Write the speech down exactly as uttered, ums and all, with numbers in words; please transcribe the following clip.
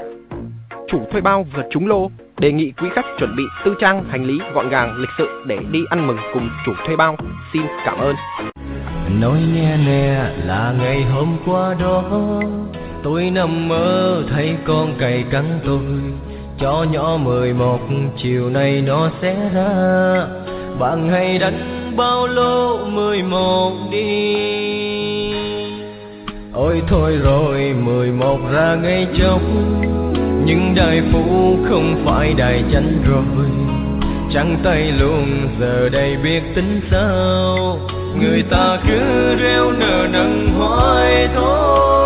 Chủ thuê bao vừa trúng lô, đề nghị quý khách chuẩn bị tư trang hành lý gọn gàng lịch sự để đi ăn mừng cùng chủ thuê bao. Xin cảm ơn. Nói nghe nè, là ngày hôm qua đó tôi nằm mơ thấy con cày cắn tôi. Chó nhỏ mười một chiều nay nó sẽ ra, bạn hãy đánh bao lô mười một đi. Ôi thôi rồi mười một ra ngay chốc, nhưng đại phụ không phải đại chánh rồi. Trắng tay luôn giờ đây biết tính sao, người ta cứ reo nở nần hoài thôi.